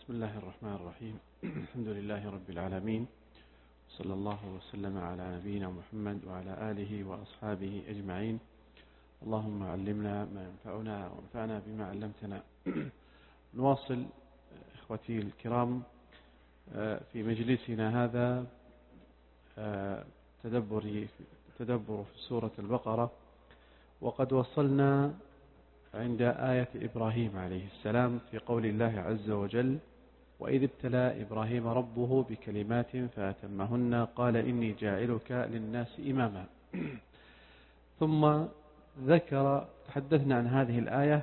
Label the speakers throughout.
Speaker 1: بسم الله الرحمن الرحيم. الحمد لله رب العالمين، صلى الله وسلم على نبينا محمد وعلى آله وأصحابه أجمعين. اللهم علمنا ما ينفعنا وانفعنا بما علمتنا. نواصل إخوتي الكرام في مجلسنا هذا تدبر في سورة البقرة، وقد وصلنا عند آية إبراهيم عليه السلام في قول الله عز وجل: وإذ ابتلى إبراهيم ربه بكلمات فأتمهن قال إني جاعلك للناس إماما. ثم تحدثنا عن هذه الآية،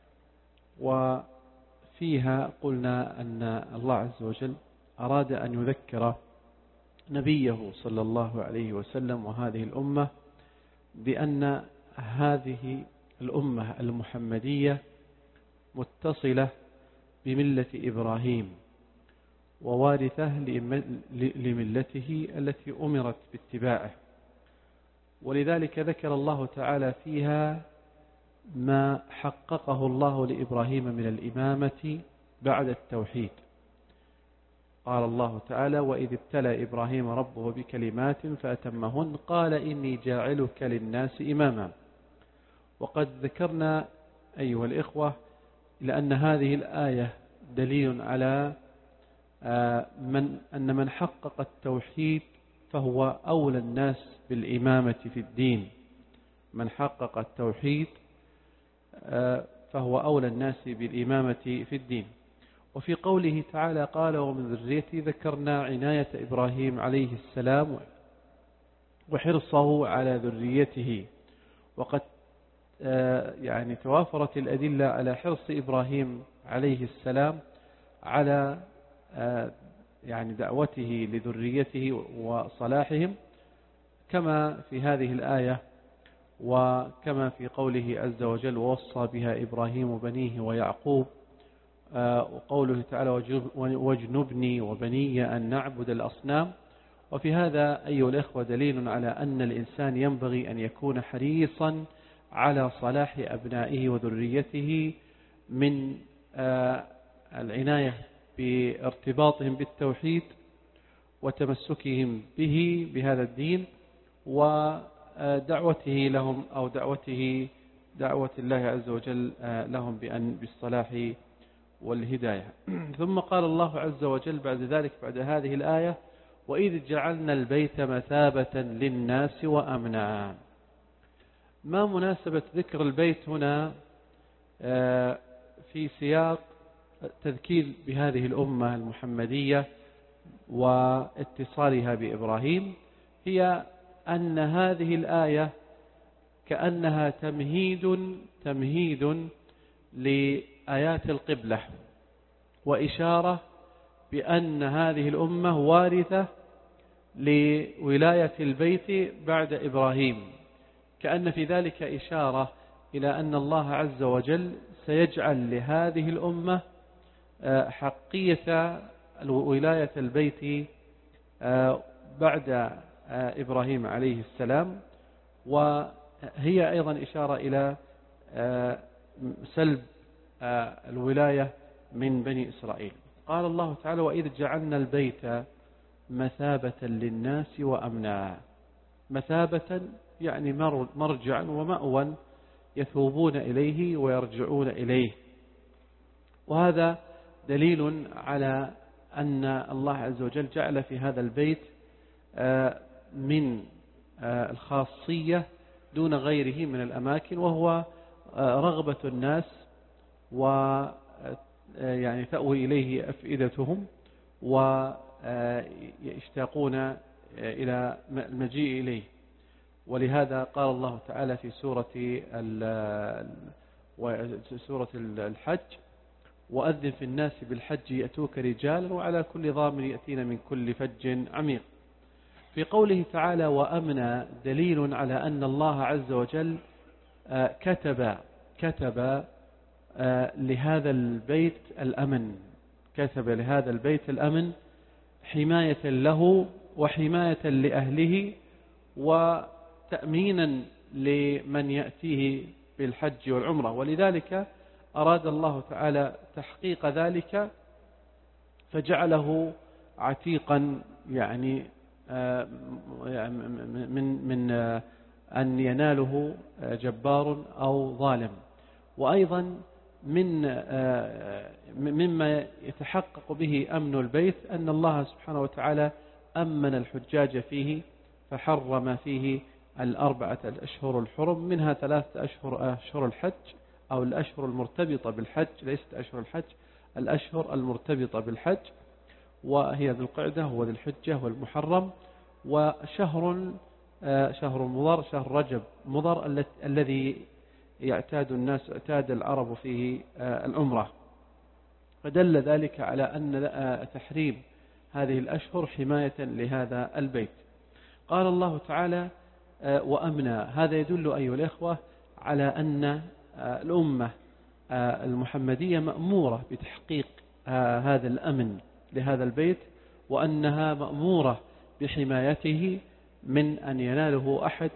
Speaker 1: وفيها قلنا أن الله عز وجل أراد أن يذكر نبيه صلى الله عليه وسلم وهذه الأمة بأن هذه الأمة المحمدية متصلة بملة إبراهيم ووارثة لملته التي أمرت باتباعه، ولذلك ذكر الله تعالى فيها ما حققه الله لإبراهيم من الإمامة بعد التوحيد. قال الله تعالى: وإذ ابتلى إبراهيم ربه بكلمات فأتمهن قال إني جاعلك للناس إماما. وقد ذكرنا أيها الإخوة لأن هذه الآية دليل على أن من حقق التوحيد فهو أولى الناس بالإمامة في الدين. من حقق التوحيد فهو أولى الناس بالإمامة في الدين. وفي قوله تعالى: قال ومن ذريتي، ذكرنا عناية إبراهيم عليه السلام وحرصه على ذريته، وقد توافرت الأدلة على حرص إبراهيم عليه السلام على دعوته لذريته وصلاحهم، كما في هذه الآية وكما في قوله عز وجل: ووصى بها إبراهيم بنيه ويعقوب، وقوله تعالى: واجنبني وبني أن نعبد الأصنام. وفي هذا أيها الإخوة دليل على أن الإنسان ينبغي أن يكون حريصا على صلاح أبنائه وذريته من العناية بارتباطهم بالتوحيد وتمسكهم بهذا الدين، ودعوته لهم أو دعوة الله عز وجل لهم بالصلاح والهداية. ثم قال الله عز وجل بعد ذلك، بعد هذه الآية: وإذ جعلنا البيت مثابة للناس وأمنا. ما مناسبة ذكر البيت هنا في سياق التذكير بهذه الأمة المحمدية واتصالها بإبراهيم؟ هي أن هذه الآية كأنها تمهيد لآيات القبلة، وإشارة بأن هذه الأمة وارثة لولاية البيت بعد إبراهيم، كأن في ذلك إشارة إلى أن الله عز وجل سيجعل لهذه الأمة حقية ولاية البيت بعد إبراهيم عليه السلام، وهي أيضا إشارة إلى سلب الولاية من بني إسرائيل. قال الله تعالى: وإذ جعلنا البيت مثابة للناس وأمنا. مثابة يعني مرجعا ومأوى يثوبون إليه ويرجعون إليه، وهذا دليل على أن الله عز وجل جعل في هذا البيت من الخاصية دون غيره من الأماكن، وهو رغبة الناس تأوي إليه أفئدتهم ويشتاقون إلى المجيء إليه. ولهذا قال الله تعالى في سورة الحج: وأذن في الناس بالحج يأتوك رجالا وعلى كل ضامر يأتين من كل فج عميق. في قوله تعالى: وأمنا، دليل على أن الله عز وجل كتب لهذا البيت الأمن، كتب لهذا البيت الأمن حماية له وحماية لأهله وتأمينا لمن يأتيه بالحج والعمرة. ولذلك أراد الله تعالى تحقيق ذلك فجعله عتيقا يعني من أن يناله جبار أو ظالم. وأيضا مما يتحقق به أمن البيت أن الله سبحانه وتعالى أمن الحجاج فيه، فحرم فيه 4 الأشهر الحرم، منها 3 أشهر أشهر الحج أو الأشهر المرتبطة بالحج، ليست أشهر الحج، الأشهر المرتبطة بالحج، وهي ذو القعدة وذو الحجة والمحرم، وشهر شهر مضر، شهر رجب مضر الذي اعتاد العرب فيه العمرة. فدل ذلك على أن تحريم هذه الأشهر حماية لهذا البيت. قال الله تعالى وأمنا، هذا يدل أيها الإخوة على أن الأمة المحمدية مأمورة بتحقيق هذا الأمن لهذا البيت، وأنها مأمورة بحمايته من أن يناله أحد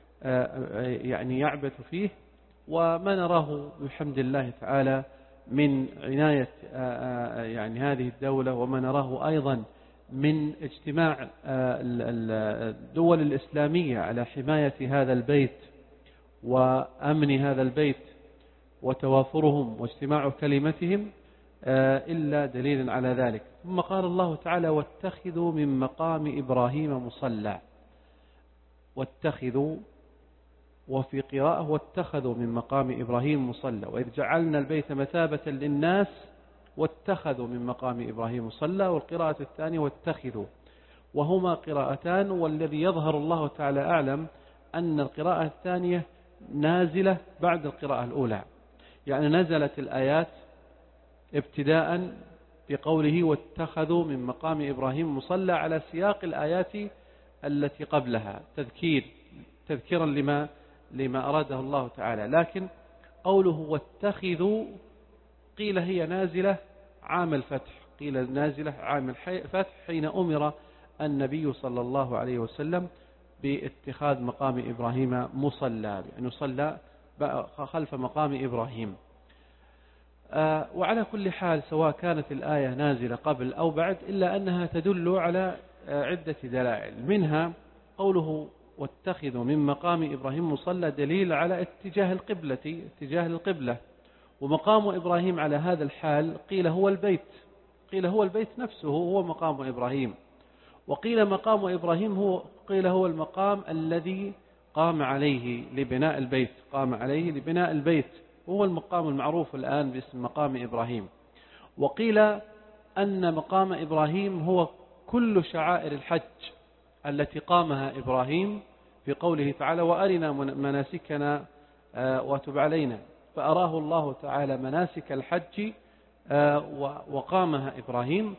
Speaker 1: يعني يعبث فيه. وما نراه بحمد الله تعالى من عناية يعني هذه الدولة، وما نراه أيضا من اجتماع الدول الإسلامية على حماية هذا البيت وأمن هذا البيت وتوافرهم واجتماع كلمتهم إلا دليل على ذلك. ثم قال الله تعالى واتخذوا من مقام إبراهيم مصلى، واتخذوا، وفي قراءة واتخذوا من مقام إبراهيم مصلى، وإذ جعلنا البيت مثابة للناس واتخذوا من مقام إبراهيم مصلى، والقراءة الثانية واتخذوا، وهما قراءتان، والذي يظهر الله تعالى أعلم أن القراءة الثانية نازلة بعد القراءة الأولى، يعني نزلت الآيات ابتداء بقوله واتخذوا من مقام إبراهيم مصلى على سياق الآيات التي قبلها تذكيرا لما أراده الله تعالى. لكن قوله واتخذوا قيل هي نازلة عام الفتح، قيل نازلة عام الفتح حين أمر النبي صلى الله عليه وسلم باتخاذ مقام إبراهيم مصلى، يعني يصلى خلف مقام إبراهيم. وعلى كل حال سواء كانت الآية نازلة قبل أو بعد، إلا أنها تدل على عدة دلائل، منها قوله واتخذوا من مقام إبراهيم مصلى دليل على اتجاه القبلة، ومقام إبراهيم على هذا الحال قيل هو البيت نفسه هو مقام إبراهيم، وقيل مقام إبراهيم قيل هو المقام الذي قام عليه لبناء البيت، وهو المقام المعروف الآن باسم مقام إبراهيم. وقيل أن مقام إبراهيم هو كل شعائر الحج التي قامها إبراهيم في قوله تعالى وأرنا مناسكنا وتب علينا، فأراه الله تعالى مناسك الحج وقامها إبراهيم،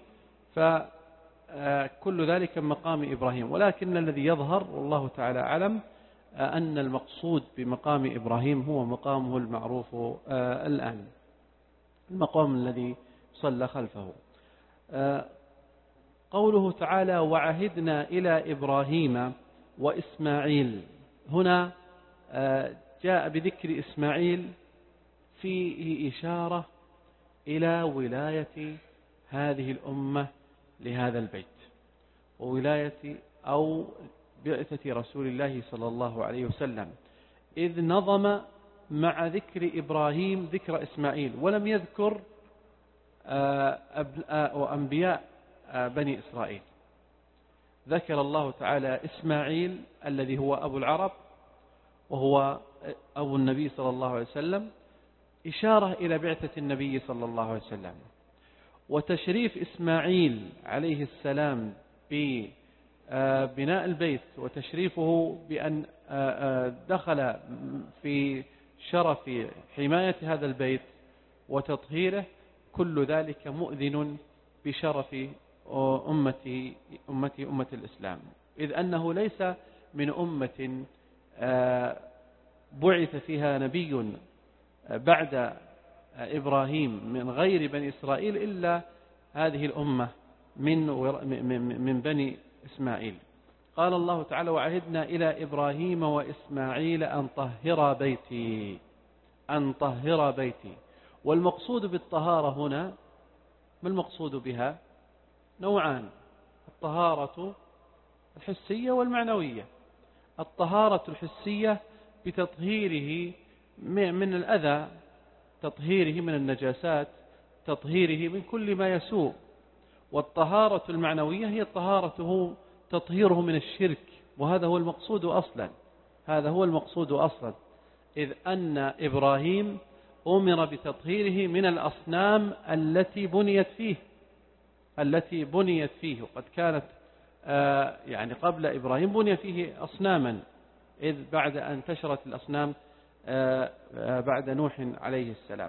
Speaker 1: فكل ذلك مقام إبراهيم. ولكن الذي يظهر والله تعالى أعلم أن المقصود بمقام إبراهيم هو مقامه المعروف الآن، المقام الذي صلى خلفه. قوله تعالى وعهدنا إلى إبراهيم وإسماعيل، هنا جاء بذكر إسماعيل فيه إشارة إلى ولاية هذه الأمة لهذا البيت، وولاية أو بعثة رسول الله صلى الله عليه وسلم، إذ نظم مع ذكر إبراهيم ذكر إسماعيل، ولم يذكر أنبياء بني إسرائيل. ذكر الله تعالى إسماعيل الذي هو أبو العرب وهو أبو النبي صلى الله عليه وسلم، إشارة إلى بعثة النبي صلى الله عليه وسلم. وتشريف إسماعيل عليه السلام ببناء البيت وتشريفه بأن دخل في شرف حماية هذا البيت وتطهيره، كل ذلك مؤذن بشرف أمة الإسلام، إذ أنه ليس من أمة بعث فيها نبي بعد إبراهيم من غير بني إسرائيل إلا هذه الأمة من بني إسماعيل. قال الله تعالى وعهدنا إلى إبراهيم وإسماعيل أن طهر بيتي. والمقصود بالطهارة هنا، ما المقصود بها؟ نوعان: الطهارة الحسية والمعنوية. الطهارة الحسية بتطهيره من الأذى، تطهيره من النجاسات، تطهيره من كل ما يسوء. والطهارة المعنوية هي تطهيره من الشرك، وهذا هو المقصود أصلا، هذا هو المقصود أصلا، إذ أن إبراهيم أمر بتطهيره من الأصنام التي بنيت فيه، وقد كانت يعني قبل إبراهيم بني فيه أصناما، إذ بعد أن انتشرت الأصنام بعد نوح عليه السلام،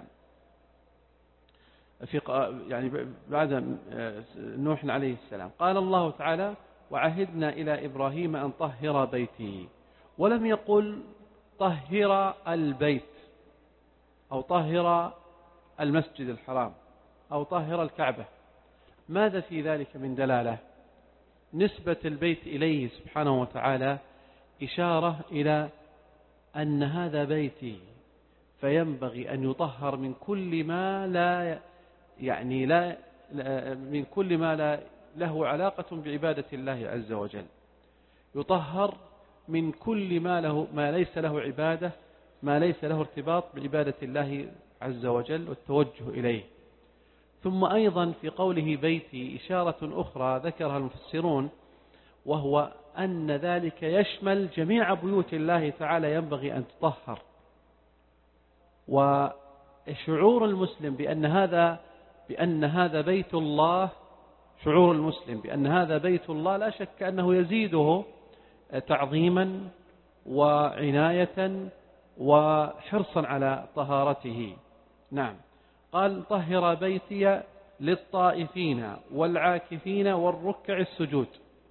Speaker 1: يعني بعد نوح عليه السلام. قال الله تعالى: وعهدنا إلى إبراهيم أن طهر بيتي، ولم يقل طهر البيت أو طهر المسجد الحرام أو طهر الكعبة. ماذا في ذلك من دلالة؟ نسبة البيت إليه سبحانه وتعالى إشارة إلى أن هذا بيتي، فينبغي أن يطهر من كل ما لا له علاقة بعبادة الله عز وجل، يطهر من كل ما ليس له عبادة، ما ليس له ارتباط بعبادة الله عز وجل والتوجه إليه. ثم أيضا في قوله بيتي إشارة أخرى ذكرها المفسرون، وهو أن ذلك يشمل جميع بيوت الله تعالى ينبغي أن تطهر. وشعور المسلم بأن هذا بيت الله، شعور المسلم بأن هذا بيت الله لا شك أنه يزيده تعظيما وعناية وحرصا على طهارته. نعم، قال: طهر بيتي للطائفين والعاكفين والركع السجود.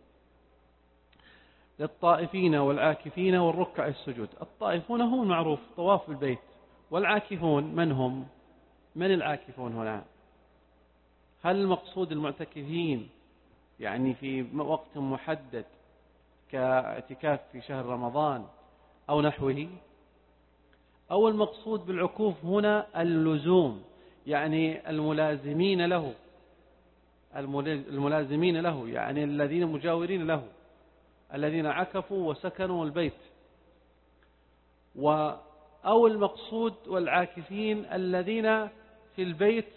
Speaker 1: للطائفين والعاكفين والركع السجود. الطائفون هم المعروف طواف البيت، والعاكفون من هم؟ من العاكفون هنا؟ هل المقصود المعتكفين يعني في وقت محدد كاعتكاف في شهر رمضان أو نحوه، أو المقصود بالعكوف هنا اللزوم، يعني الملازمين له، يعني الذين مجاورين له، الذين عكفوا وسكنوا البيت، أو المقصود والعاكفين الذين في البيت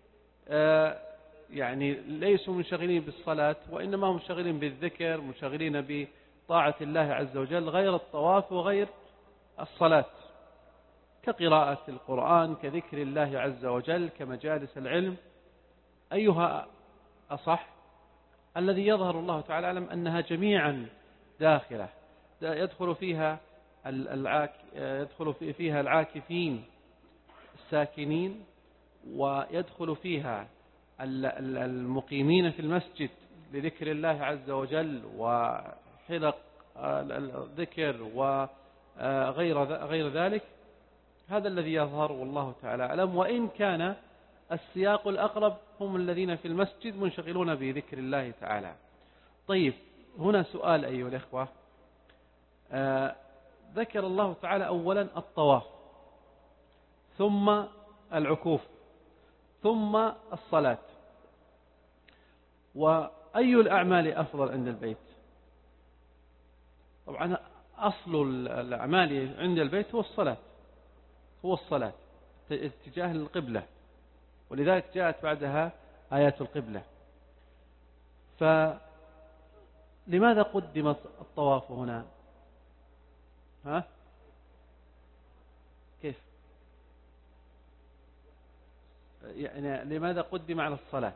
Speaker 1: يعني ليسوا منشغلين بالصلاة، وإنما هم منشغلين بالذكر، منشغلين بطاعة الله عز وجل، غير الطواف وغير الصلاة، كقراءة القرآن، كذكر الله عز وجل، كمجالس العلم. أيها أصح؟ الذي يظهر الله تعالى أعلم أنها جميعا داخلة، يدخل فيها العاكفين الساكنين، ويدخل فيها المقيمين في المسجد لذكر الله عز وجل وحلق الذكر وغير ذلك. هذا الذي يظهر والله تعالى أعلم، وإن كان السياق الأقرب هم الذين في المسجد منشغلون بذكر الله تعالى. طيب، هنا سؤال أيها الأخوة. ذكر الله تعالى أولا الطواف، ثم العكوف، ثم الصلاة. وأي الأعمال أفضل عند البيت؟ طبعا أصل الأعمال عند البيت هو الصلاة اتجاه القبلة، ولذلك جاءت بعدها آيات القبلة. فلماذا قدم الطواف هنا؟ كيف يعني لماذا قدم على الصلاة؟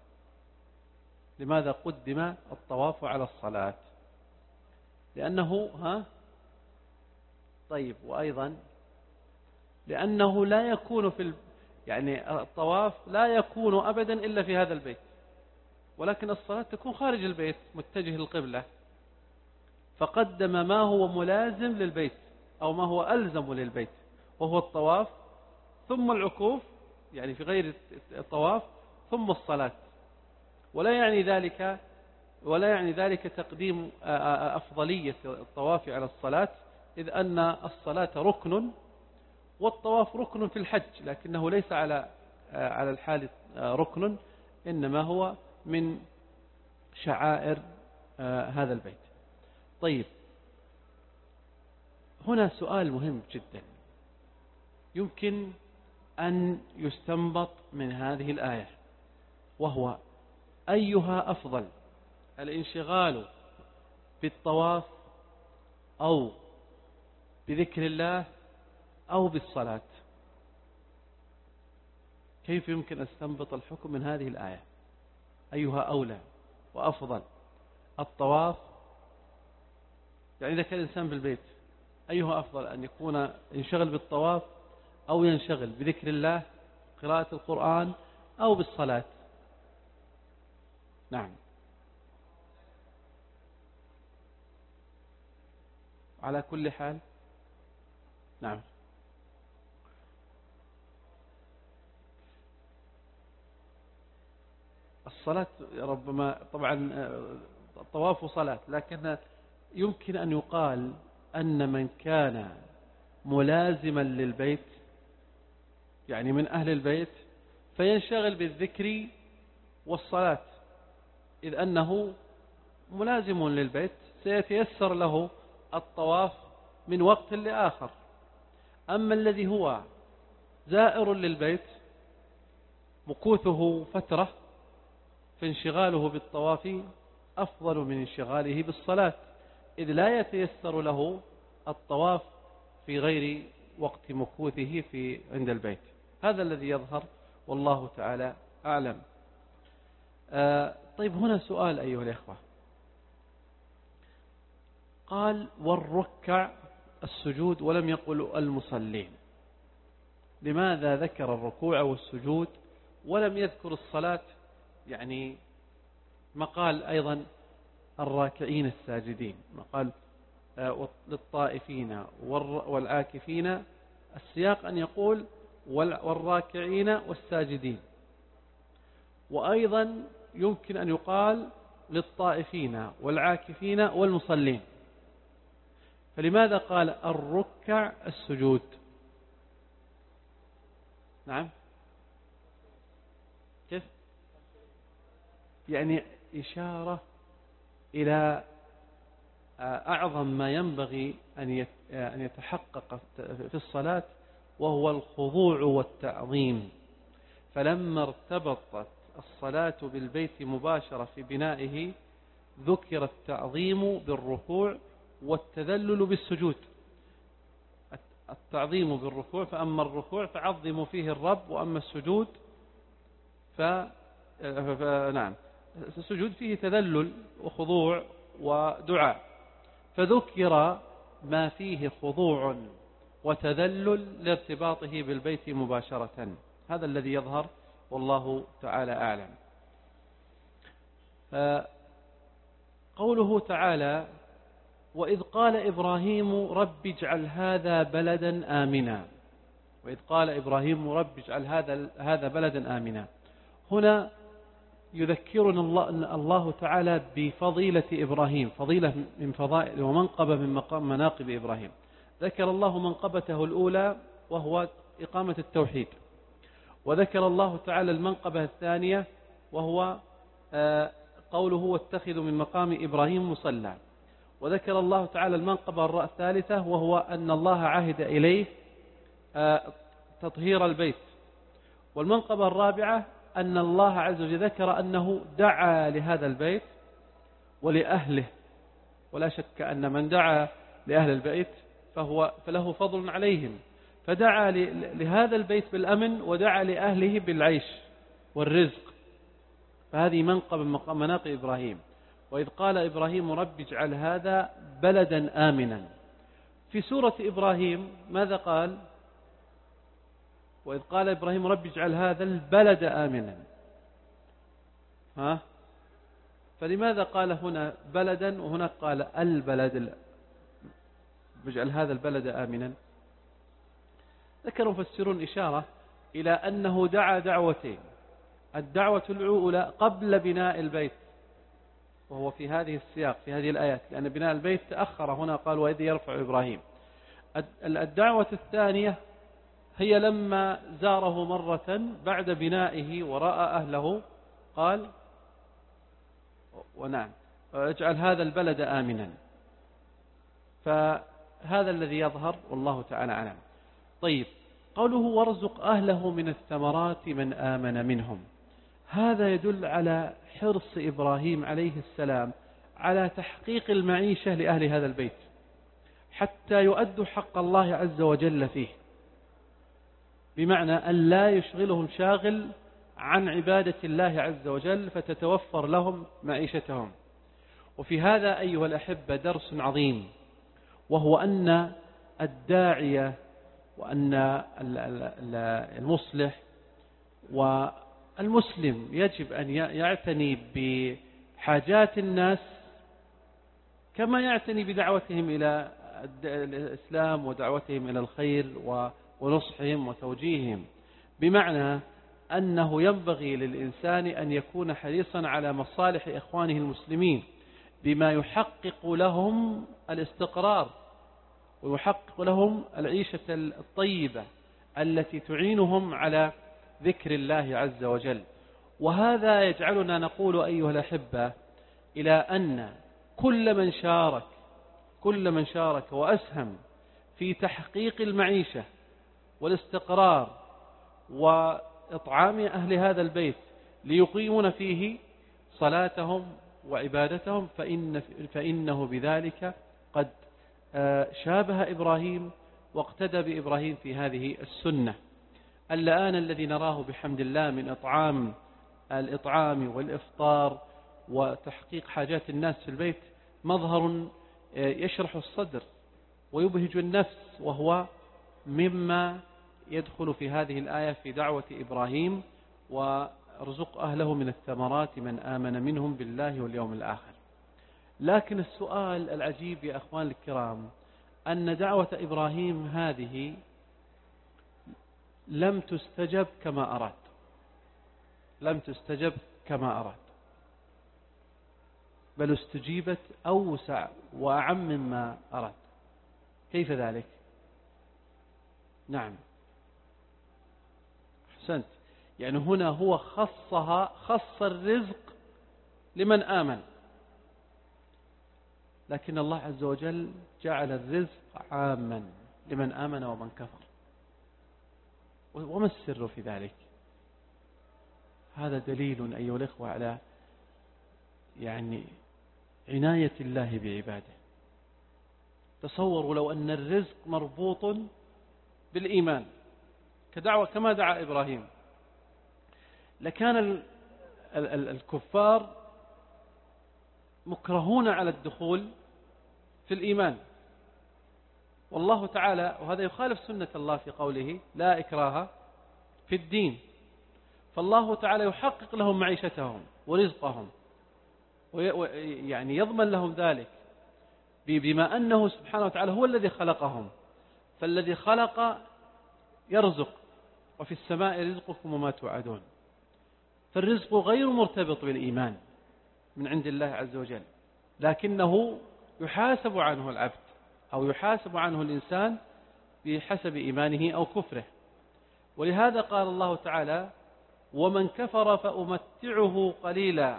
Speaker 1: لماذا قدم الطواف على الصلاة؟ لأنه طيب، وأيضا لأنه لا يكون يعني الطواف لا يكون أبدا إلا في هذا البيت، ولكن الصلاة تكون خارج البيت متجه للقبلة، فقدم ما هو ملازم للبيت أو ما هو ألزم للبيت، وهو الطواف، ثم العكوف يعني في غير الطواف، ثم الصلاة. ولا يعني ذلك تقديم أفضلية الطواف على الصلاة، إذ أن الصلاة ركن والطواف ركن في الحج، لكنه ليس على الحال ركن، إنما هو من شعائر هذا البيت. طيب، هنا سؤال مهم جدا يمكن أن يستنبط من هذه الآية، وهو أيها أفضل، الانشغال بالطواف أو بذكر الله أو بالصلاة؟ كيف يمكن أن استنبط الحكم من هذه الآية؟ أيها أولى وأفضل، الطواف، يعني إذا كان الإنسان بالبيت أيها أفضل، أن يكون ينشغل بالطواف أو ينشغل بذكر الله، قراءة القرآن، أو بالصلاة؟ نعم. على كل حال، نعم. الصلاة ربما طبعا الطواف صلاة، لكن يمكن أن يقال أن من كان ملازما للبيت، يعني من أهل البيت، فينشغل بالذكر والصلاة، إذ أنه ملازم للبيت سيتيسر له الطواف من وقت لآخر. أما الذي هو زائر للبيت مكوثه فترة، فانشغاله بالطواف أفضل من انشغاله بالصلاة، إذ لا يتيسر له الطواف في غير وقت مكوثه عند البيت. هذا الذي يظهر، والله تعالى أعلم. طيب، هنا سؤال أيها الإخوة. قال والركع السجود ولم يقل المصلين، لماذا ذكر الركوع والسجود ولم يذكر الصلاة؟ يعني مقال أيضا الراكعين الساجدين، مقال للطائفين والعاكفين، السياق أن يقول والراكعين والساجدين، وأيضا يمكن أن يقال للطائفين والعاكفين والمصلين، فلماذا قال الركع السجود؟ نعم، كيف؟ يعني إشارة إلى أعظم ما ينبغي أن يتحقق في الصلاة، وهو الخضوع والتعظيم. فلما ارتبطت الصلاة بالبيت مباشرة في بنائه، ذكر التعظيم بالركوع والتذلل بالسجود. التعظيم بالركوع، فأما الركوع فعظموا فيه الرب، وأما السجود نعم، السجود فيه تذلل وخضوع ودعاء، فذكر ما فيه خضوع وتذلل لارتباطه بالبيت مباشرة. هذا الذي يظهر، والله تعالى أعلم. قوله تعالى وإذ قال إبراهيم رب اجعل هذا بلدا آمنا، وإذ قال إبراهيم رب اجعل هذا بلدا آمنا، هنا يذكرنا الله تعالى بفضيلة إبراهيم، فضيلة من فضائل ومنقبة من مناقب إبراهيم. ذكر الله منقبته الأولى وهو إقامة التوحيد، وذكر الله تعالى المنقبة الثانية وهو قوله واتخذوا من مقام إبراهيم مصلى، وذكر الله تعالى المنقبة الثالثة وهو أن الله عهد إليه تطهير البيت، والمنقبة الرابعة أن الله عز وجل ذكر أنه دعا لهذا البيت ولأهله، ولا شك أن من دعا لأهل البيت فله فضل عليهم، فدعا لهذا البيت بالأمن ودعا لأهله بالعيش والرزق، فهذه منقب من مناقب إبراهيم. وإذ قال إبراهيم رب اجعل هذا بلدا آمنا. في سورة إبراهيم ماذا قال؟ وإذ قال إبراهيم رب اجعل هذا البلد آمنا. فلماذا قال هنا بلدا وهنا قال البلد، اجعل هذا البلد آمنا؟ ذكر مفسرون إشارة إلى أنه دعا دعوتين، الدعوة الأولى قبل بناء البيت، وهو في هذه السياق في هذه الآيات، لأن بناء البيت تأخر، هنا قال وإذ يرفع إبراهيم. الدعوة الثانية هي لما زاره مرة بعد بنائه ورأى أهله، قال ونعم اجعل هذا البلد آمنا. فهذا الذي يظهر والله تعالى أعلم. طيب، قوله وارزق أهله من الثمرات من آمن منهم، هذا يدل على حرص إبراهيم عليه السلام على تحقيق المعيشة لأهل هذا البيت حتى يؤدوا حق الله عز وجل فيه، بمعنى أن لا يشغلهم شاغل عن عبادة الله عز وجل فتتوفر لهم معيشتهم. وفي هذا أيها الأحبة درس عظيم، وهو أن الداعية وأن المصلح والمسلم يجب أن يعتني بحاجات الناس كما يعتني بدعوتهم إلى الإسلام ودعوتهم إلى الخير ونصحهم وتوجيههم، بمعنى أنه ينبغي للإنسان أن يكون حريصا على مصالح إخوانه المسلمين بما يحقق لهم الاستقرار ويحقق لهم العيشة الطيبة التي تعينهم على ذكر الله عز وجل. وهذا يجعلنا نقول أيها الأحبة إلى أن كل من شارك وأسهم في تحقيق المعيشة والاستقرار وإطعام أهل هذا البيت ليقيمون فيه صلاتهم وعبادتهم فإنه بذلك قد شابه إبراهيم واقتدى بإبراهيم في هذه السنة. الآن الذي نراه بحمد الله من الإطعام والإفطار وتحقيق حاجات الناس في البيت مظهر يشرح الصدر ويبهج النفس، وهو مما يدخل في هذه الآية في دعوة إبراهيم وارزق أهله من الثمرات من آمن منهم بالله واليوم الآخر. لكن السؤال العجيب يا أخوان الكرام أن دعوة إبراهيم هذه لم تستجب كما أراد، بل استجيبت أوسع وأعم مما أراد. كيف ذلك؟ نعم، أحسنت. يعني هنا هو خص الرزق لمن آمن، لكن الله عز وجل جعل الرزق عاما لمن آمن ومن كفر. وما السر في ذلك؟ هذا دليل أيها الإخوة على عناية الله بعباده. تصوروا لو أن الرزق مربوط بالإيمان كما دعا إبراهيم، لكان الكفار مكرهون على الدخول في الإيمان. والله تعالى، وهذا يخالف سنة الله في قوله لا إكراه في الدين، فالله تعالى يحقق لهم معيشتهم ورزقهم يضمن لهم ذلك بما أنه سبحانه وتعالى هو الذي خلقهم، فالذي خلق يرزق، وفي السماء رزقكم وما توعدون. فالرزق غير مرتبط بالإيمان من عند الله عز وجل، لكنه يحاسب عنه العبد أو يحاسب عنه الإنسان بحسب إيمانه أو كفره. ولهذا قال الله تعالى ومن كفر فأمتعه قليلا.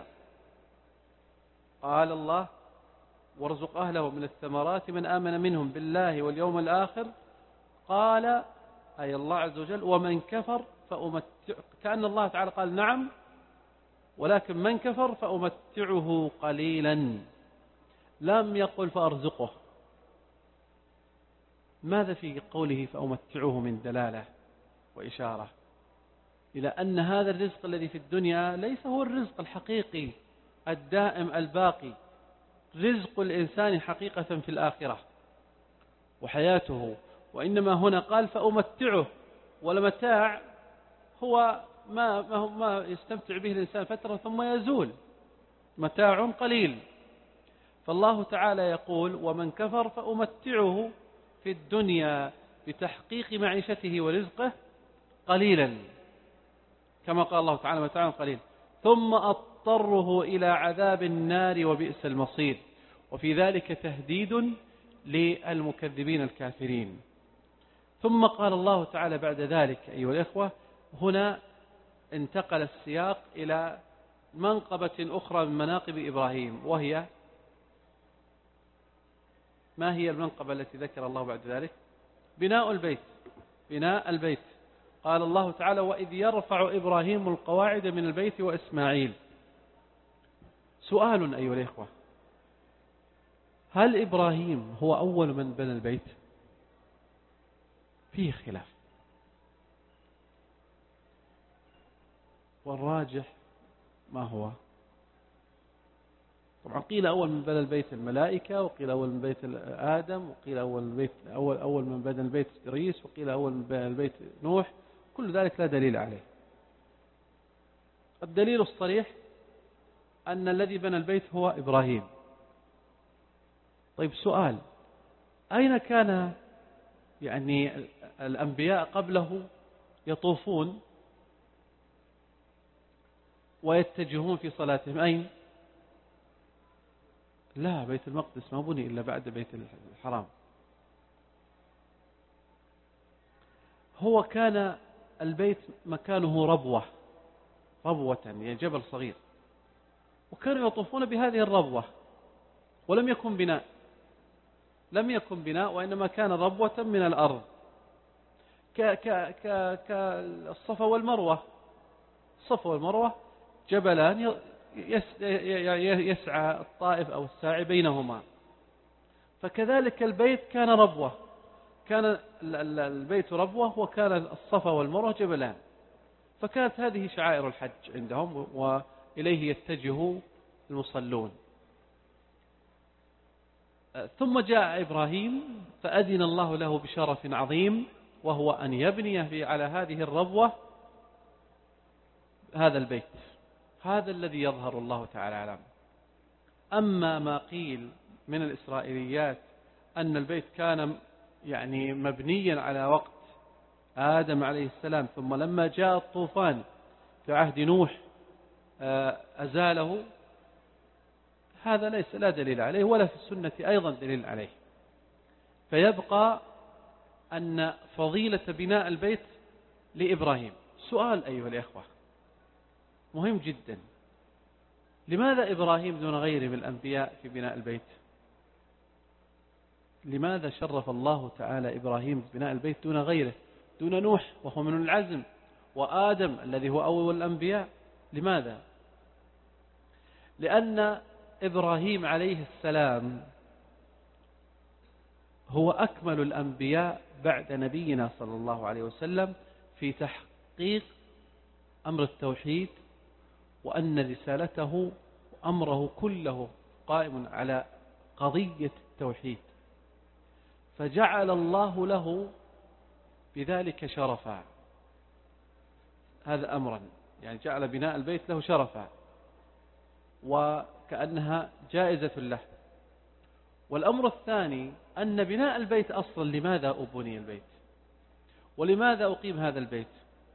Speaker 1: قال الله وارزق أهله من الثمرات من آمن منهم بالله واليوم الآخر. قال أي الله عز وجل ومن كفر كأن الله تعالى قال نعم، ولكن من كفر فأمتعه قليلا، لم يقل فأرزقه. ماذا في قوله فأمتعه من دلالة وإشارة إلى أن هذا الرزق الذي في الدنيا ليس هو الرزق الحقيقي الدائم الباقي. رزق الإنسان حقيقة في الآخرة وحياته، وإنما هنا قال فأمتعه، والمتاع هو ما يستمتع به الإنسان فترة ثم يزول، متاع قليل. فالله تعالى يقول ومن كفر فأمتعه في الدنيا بتحقيق معيشته ورزقه قليلا، كما قال الله تعالى متاع قليل، ثم أضطره إلى عذاب النار وبئس المصير. وفي ذلك تهديد للمكذبين الكافرين. ثم قال الله تعالى بعد ذلك أيها الإخوة، هنا انتقل السياق إلى منقبة أخرى من مناقب إبراهيم، وهي ما هي المنقبة التي ذكر الله بعد ذلك؟ بناء البيت. بناء البيت. قال الله تعالى: وإذ يرفع إبراهيم القواعد من البيت وإسماعيل. سؤال أيها الإخوة: هل إبراهيم هو أول من بنى البيت؟ فيه خلاف، والراجح ما هو؟ طبعا قيل أول من بنى البيت الملائكة، وقيل أول من بيت آدم، وقيل أول من بنى البيت إدريس، وقيل أول من بنى البيت نوح. كل ذلك لا دليل عليه. الدليل الصريح أن الذي بنى البيت هو إبراهيم. طيب سؤال: أين كان الأنبياء قبله يطوفون ويتجهون في صلاتهم؟ أين؟ لا، بيت المقدس ما بني إلا بعد بيت الحرام. هو كان البيت مكانه ربوة، يعني جبل صغير، وكانوا يطوفون بهذه الربوة، ولم يكن بناء، وإنما كان ربوة من الأرض، كالصفا والمروة. الصفا والمروة جبلان يسعى الطائف أو الساعي بينهما، فكذلك البيت كان ربوة. كان البيت ربوة، وكان الصفا والمروة جبلان، فكانت هذه شعائر الحج عندهم، وإليه يتجه المصلون. ثم جاء إبراهيم فأذن الله له بشرف عظيم، وهو أن يبني على هذه الربوة هذا البيت. هذا الذي يظهر الله تعالى علامه. أما ما قيل من الإسرائيليات أن البيت كان مبنيا على وقت آدم عليه السلام، ثم لما جاء الطوفان في عهد نوح أزاله، هذا لا دليل عليه، ولا في السنة أيضا دليل عليه. فيبقى أن فضيلة بناء البيت لإبراهيم. سؤال أيها الإخوة مهم جدا: لماذا إبراهيم دون غيره من الأنبياء في بناء البيت؟ لماذا شرف الله تعالى إبراهيم ببناء البيت دون غيره، دون نوح وهو من العزم، وآدم الذي هو أول الأنبياء؟ لماذا؟ لأن إبراهيم عليه السلام هو أكمل الأنبياء بعد نبينا صلى الله عليه وسلم في تحقيق أمر التوحيد، وأن رسالته وأمره كله قائم على قضية التوحيد، فجعل الله له بذلك شرفا. هذا أمرا، جعل بناء البيت له شرفا، وكأنها جائزة له. والأمر الثاني أن بناء البيت أصلا، لماذا أبني البيت؟ ولماذا أقيم هذا البيت؟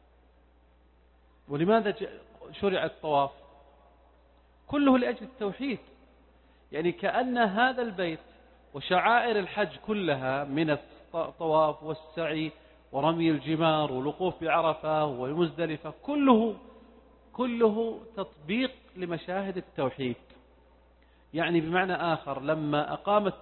Speaker 1: ولماذا شرع الطواف؟ كله لأجل التوحيد. كأن هذا البيت وشعائر الحج كلها من الطواف والسعي ورمي الجمار والوقوف بعرفة والمزدلفة، كله تطبيق لمشاهد التوحيد. بمعنى آخر، لما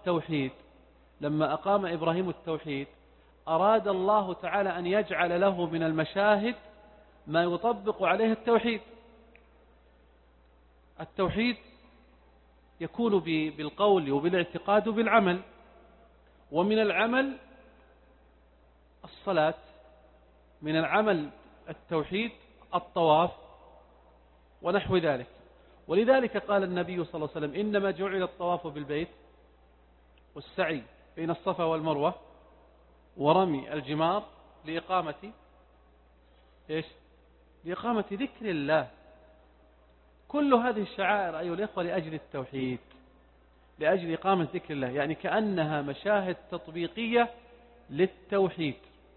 Speaker 1: أقام إبراهيم التوحيد، أراد الله تعالى أن يجعل له من المشاهد ما يطبق عليه التوحيد. التوحيد يكون بالقول وبالاعتقاد وبالعمل، ومن العمل الصلاة، من العمل التوحيد الطواف ونحو ذلك. ولذلك قال النبي صلى الله عليه وسلم: إنما جعل الطواف بالبيت والسعي بين الصفا والمروة ورمي الجمار لإقامة ذكر الله. كل هذه الشعائر أيها الإخوة لأجل التوحيد، لأجل إقامة ذكر الله، كأنها مشاهد تطبيقية للتوحيد.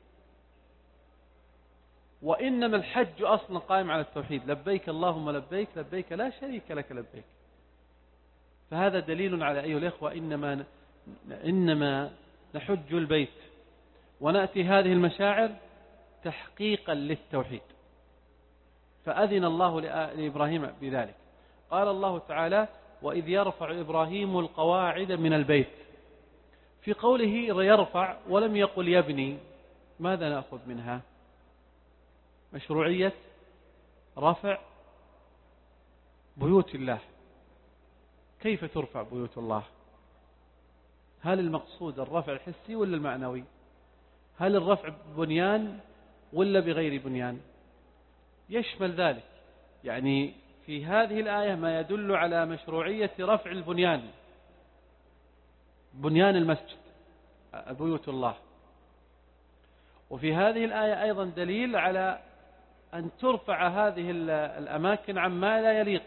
Speaker 1: وإنما الحج أصلا قائم على التوحيد: لبيك اللهم لبيك، لبيك لا شريك لك لبيك. فهذا دليل على أيها الإخوة إنما نحج البيت ونأتي هذه المشاعر تحقيقا للتوحيد. فأذن الله لإبراهيم بذلك. قال الله تعالى وإذ يرفع إبراهيم القواعد من البيت. في قوله يرفع ولم يقل يبني، ماذا نأخذ منها؟ مشروعية رفع بيوت الله. كيف ترفع بيوت الله؟ هل المقصود الرفع الحسي ولا المعنوي؟ هل الرفع ببنيان ولا بغير بنيان؟ يشمل ذلك، يعني في هذه الآية ما يدل على مشروعية رفع البنيان، بنيان المسجد بيوت الله. وفي هذه الآية أيضا دليل على أن ترفع هذه الأماكن عما لا يليق،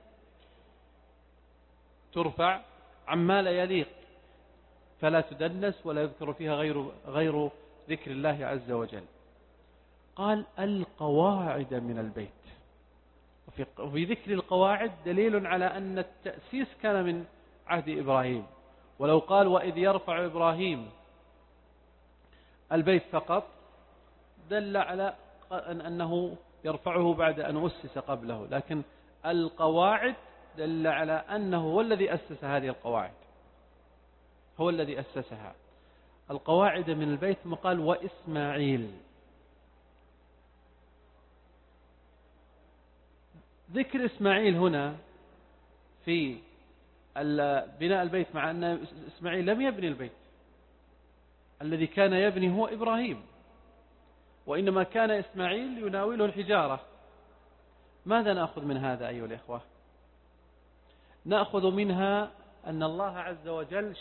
Speaker 1: ترفع عما لا يليق، فلا تدنس ولا يذكر فيها غير ذكر الله عز وجل. قال القواعد من البيت. وفي ذكر القواعد دليل على أن التأسيس كان من عهد إبراهيم. ولو قال وإذ يرفع إبراهيم البيت فقط دل على أنه يرفعه بعد أن أسس قبله، لكن القواعد دل على أنه هو الذي أسس هذه القواعد، هو الذي أسسها. القواعد من البيت ثم قال وإسماعيل. ذكر إسماعيل هنا في بناء البيت، مع أن إسماعيل لم يبني البيت، الذي كان يبني هو إبراهيم، وإنما كان إسماعيل يناوله الحجارة. ماذا نأخذ من هذا أيها الإخوة؟ نأخذ منها أن الله عز وجل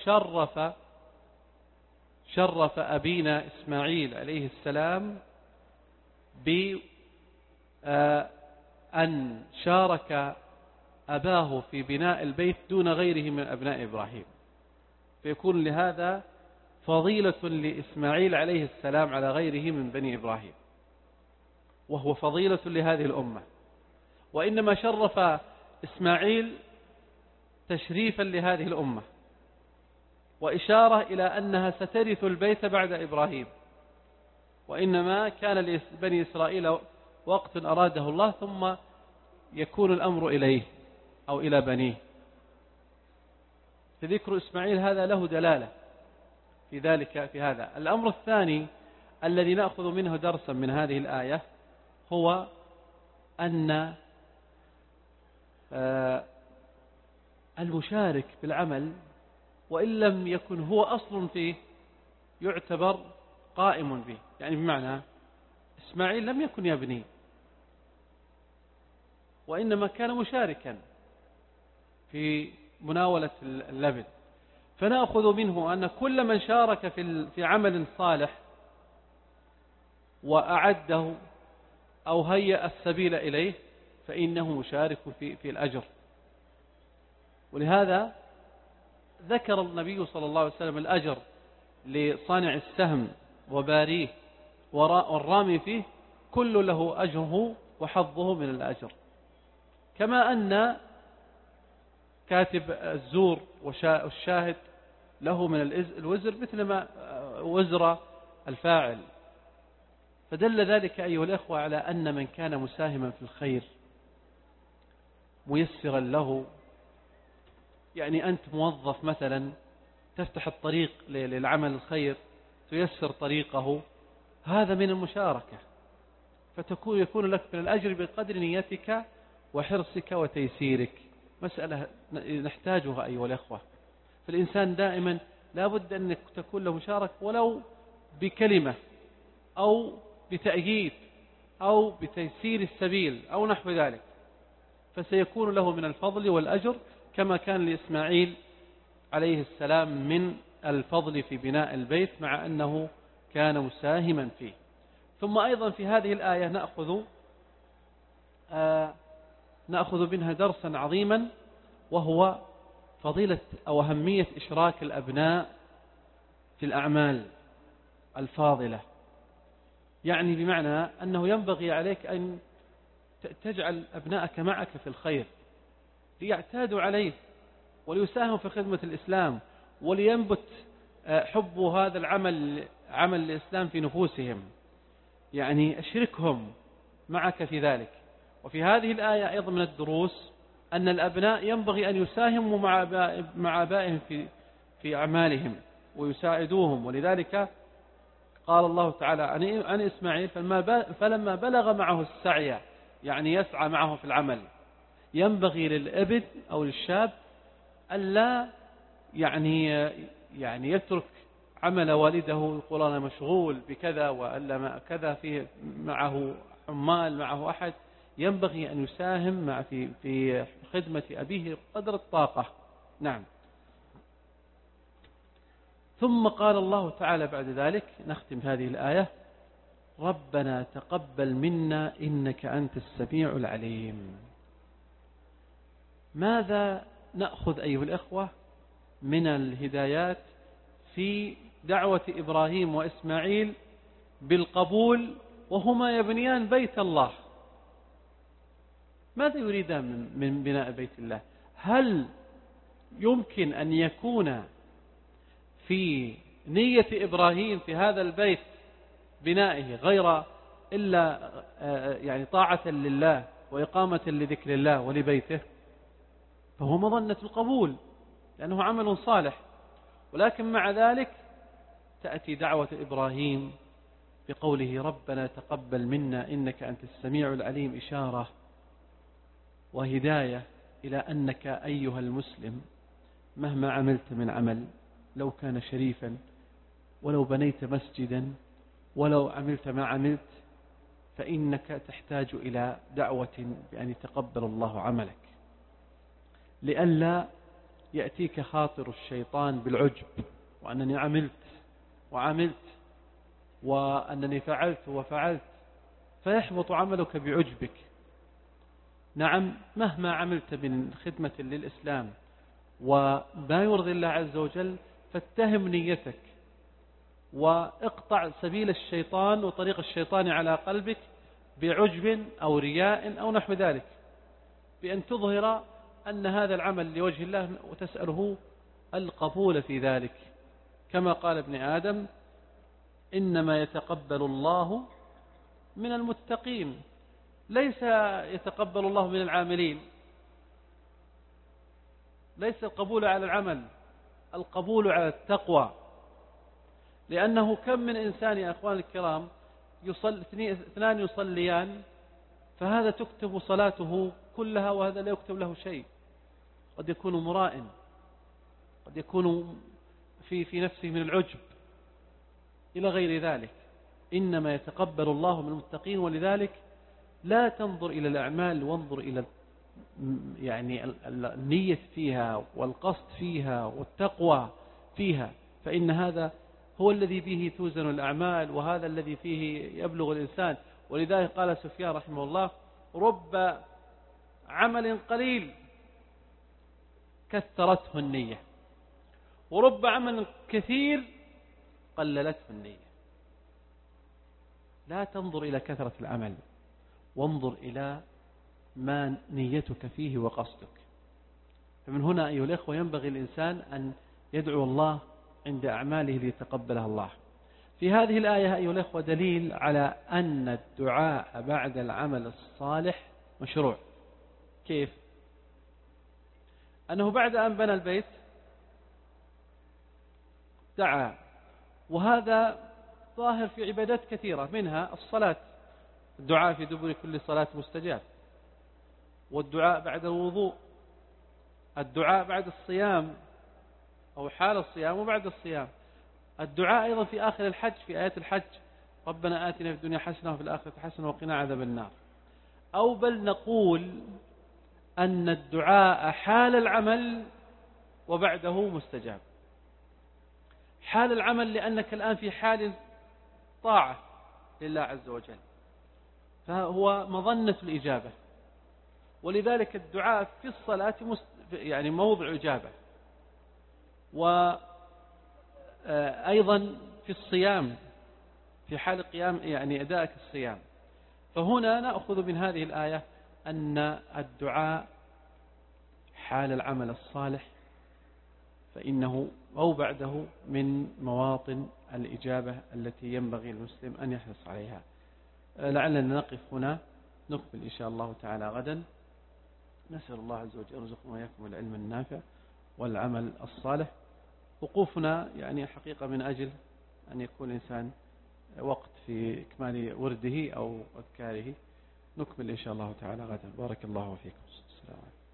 Speaker 1: شرف أبينا إسماعيل عليه السلام بأن شارك أباه في بناء البيت دون غيره من أبناء إبراهيم، فيكون لهذا فضيلة لإسماعيل عليه السلام على غيره من بني إبراهيم، وهو فضيلة لهذه الأمة. وإنما شرف إسماعيل تشريفا لهذه الأمة، وإشارة إلى أنها سترث البيت بعد إبراهيم، وإنما كان لبني إسرائيل وقت أراده الله ثم يكون الأمر إليه أو إلى بنيه. فذكر إسماعيل هذا له دلالة في ذلك. في هذا الأمر الثاني الذي نأخذ منه درسا من هذه الآية هو أن المشارك بالعمل وإن لم يكن هو أصل فيه يعتبر قائم به، يعني بمعنى إسماعيل لم يكن يبني وإنما كان مشاركا في مناولة اللبن. فنأخذ منه أن كل من شارك في عمل صالح وأعده أو هيأ السبيل إليه فإنه مشارك في الأجر. ولهذا ذكر النبي صلى الله عليه وسلم الأجر لصانع السهم وباريه والرامي فيه، كل له أجره وحظه من الأجر، كما أن كاتب الزور والشاهد له من الوزر مثل ما وزر الفاعل. فدل ذلك أيها الأخوة على أن من كان مساهما في الخير ميسرا له، يعني أنت موظف مثلا تفتح الطريق للعمل الخير تيسر طريقه، هذا من المشاركة، يكون لك من الأجر بقدر نيتك وحرصك وتيسيرك. مسألة نحتاجها أيها الأخوة. فالإنسان دائما لا بد أن تكون له مشاركة ولو بكلمة أو بتأييد أو بتيسير السبيل أو نحو ذلك، فسيكون له من الفضل والأجر كما كان لإسماعيل عليه السلام من الفضل في بناء البيت مع أنه كان مساهما فيه. ثم أيضا في هذه الآية نأخذ منها درسا عظيما، وهو فضيلة أو أهمية إشراك الأبناء في الأعمال الفاضلة. يعني بمعنى أنه ينبغي عليك أن تجعل أبنائك معك في الخير ليعتادوا عليه وليساهموا في خدمة الإسلام ولينبت حب هذا العمل عمل الإسلام في نفوسهم، يعني أشركهم معك في ذلك. وفي هذه الآية أيضا من الدروس أن الأبناء ينبغي أن يساهموا مع آبائهم في أعمالهم ويساعدوهم. ولذلك قال الله تعالى عن إسماعيل: فلما بلغ معه السعي، يعني يسعى معه في العمل. ينبغي للابن أو للشاب ألا يعني يترك عمل والده، يقول أنا مشغول بكذا وألا ما كذا، فيه معه عمال، معه أحد. ينبغي أن يساهم في خدمة أبيه قدر الطاقة. نعم. ثم قال الله تعالى بعد ذلك، نختم هذه الآية: ربنا تقبل منا إنك أنت السميع العليم. ماذا نأخذ أيها الأخوة من الهدايات في دعوة إبراهيم وإسماعيل بالقبول وهما يبنيان بيت الله؟ ماذا يريدان من بناء بيت الله؟ هل يمكن أن يكون في نية إبراهيم في هذا البيت بنائه غير إلا يعني طاعة لله وإقامة لذكر الله ولبيته؟ فهو مظنة القبول لأنه عمل صالح. ولكن مع ذلك تأتي دعوة إبراهيم بقوله ربنا تقبل منا إنك أنت السميع العليم، إشارة وهداية إلى أنك أيها المسلم مهما عملت من عمل، لو كان شريفا، ولو بنيت مسجدا، ولو عملت ما عملت، فإنك تحتاج إلى دعوة بأن يتقبل الله عملك، لئلا يأتيك خاطر الشيطان بالعجب، وأنني عملت وعملت وأنني فعلت وفعلت، فيحبط عملك بعجبك. نعم، مهما عملت من خدمة للإسلام وما يرضي الله عز وجل، فاتهم نيتك واقطع سبيل الشيطان وطريق الشيطان على قلبك بعجب أو رياء أو نحو ذلك، بأن تظهر أن هذا العمل لوجه الله وتسأله القبول في ذلك. كما قال ابن آدم: إنما يتقبل الله من المتقين، ليس يتقبل الله من العاملين. ليس القبول على العمل، القبول على التقوى. لأنه كم من إنسان يا أخوان الكرام اثنان يصليان، فهذا تكتب صلاته كلها وهذا لا يكتب له شيء. قد يكون مراء، قد يكون في نفسه من العجب إلى غير ذلك. إنما يتقبل الله من المتقين. ولذلك لا تنظر إلى الأعمال، وانظر إلى يعني النية فيها والقصد فيها والتقوى فيها، فإن هذا هو الذي به توزن الأعمال، وهذا الذي فيه يبلغ الإنسان. ولذلك قال سفيان رحمه الله: رب عمل قليل كثرته النية، ورب عمل كثير قللته النية. لا تنظر إلى كثرة العمل، وانظر إلى ما نيتك فيه وقصدك. فمن هنا أيها الأخوة ينبغي الإنسان أن يدعو الله عند أعماله ليتقبلها الله. في هذه الآية أيها الأخوة دليل على أن الدعاء بعد العمل الصالح مشروع. كيف؟ أنه بعد أن بنى البيت دعا، وهذا ظاهر في عبادات كثيرة، منها الصلاة، الدعاء في دبر كل صلاة مستجاب، والدعاء بعد الوضوء، الدعاء بعد الصيام أو حال الصيام وبعد الصيام، الدعاء أيضا في آخر الحج، في آيات الحج: ربنا آتنا في الدنيا حسنة وفي الآخرة حسنة وقنا عذاب النار. أو بل نقول أن الدعاء حال العمل وبعده مستجاب. حال العمل لأنك الآن في حال طاعة لله عز وجل، فهو مظنة الإجابة. ولذلك الدعاء في الصلاة يعني موضع إجابة. وأيضا في الصيام، في حال قيام يعني أدائك الصيام. فهنا نأخذ من هذه الآية أن الدعاء حال العمل الصالح فإنه أو بعده من مواطن الإجابة التي ينبغي المسلم أن يحرص عليها. لعلنا نقف هنا، نقبل إن شاء الله تعالى غدا نسأل الله عز وجل يرزقنا وإياكم العلم النافع والعمل الصالح. وقوفنا يعني حقيقة من أجل أن يكون الإنسان وقت في إكمال ورده أو أذكاره. نكمل إن شاء الله تعالى غدا. بارك الله فيكم. السلام عليكم.